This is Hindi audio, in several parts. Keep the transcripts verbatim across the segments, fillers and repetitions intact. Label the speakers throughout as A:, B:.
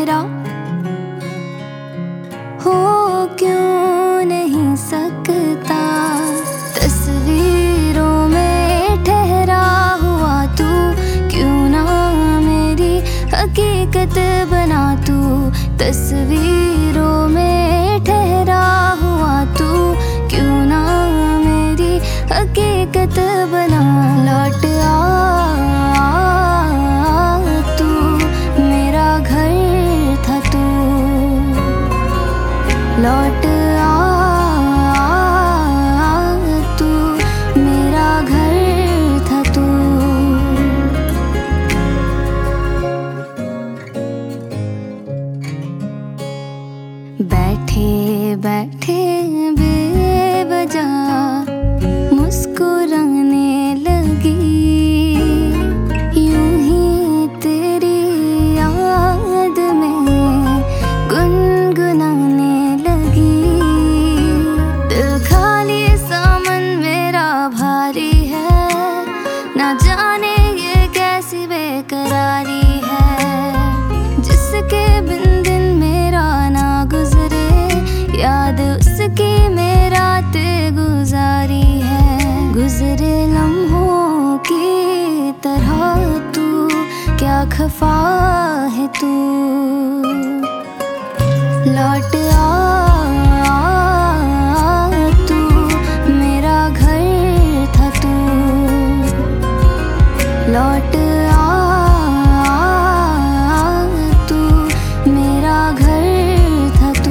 A: तेरा हो क्यों नहीं सकता। तस्वीरों में ठहरा हुआ तू, क्यों ना मेरी हकीकत बना तू। तस्वीरों में ठहरा हुआ तू, क्यों ना मेरी हकीकत बना। लौट आ तू, मेरा घर था तू। लौट आ तू, मेरा घर था तू। बैठे बैठे बेवजह मुस्कुराने लगी, यूं ही तेरी याद में गुनगुनाने लगी। दिल खाली सामन मेरा भारी है, ना जाने ये कैसी बेकरारी है। जिसके बिन दिन मेरा ना गुजरे, याद उसकी मेरा ते गुजारी है। गुजरे लम्हों की तरह तू, क्या खफा है तू। लौट आ तू, मेरा घर था तू। लौट आ तू, मेरा घर था तू।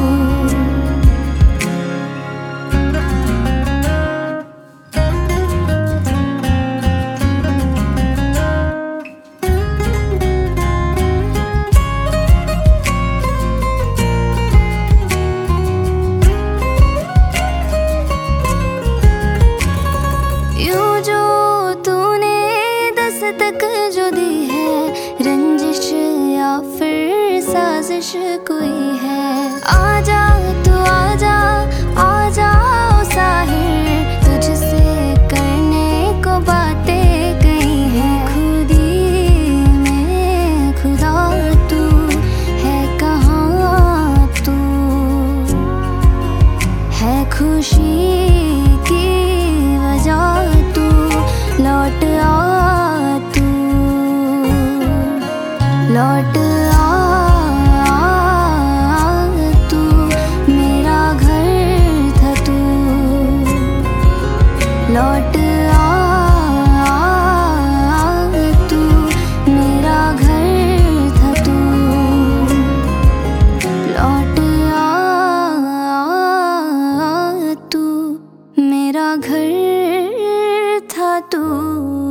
A: तक जो दी है रंजिश या फिर साजिश कोई है। आजा तू आजा आजा ओ साहिर, तुझसे करने को बातें कही है। खुदी में खुदा तू है कहाँ तू, है खुशी की वजह तू। लौट आ लौट आ तू, मेरा घर था तू। लौट आ तू, मेरा घर था तू। लौट आ तू, मेरा घर था तू।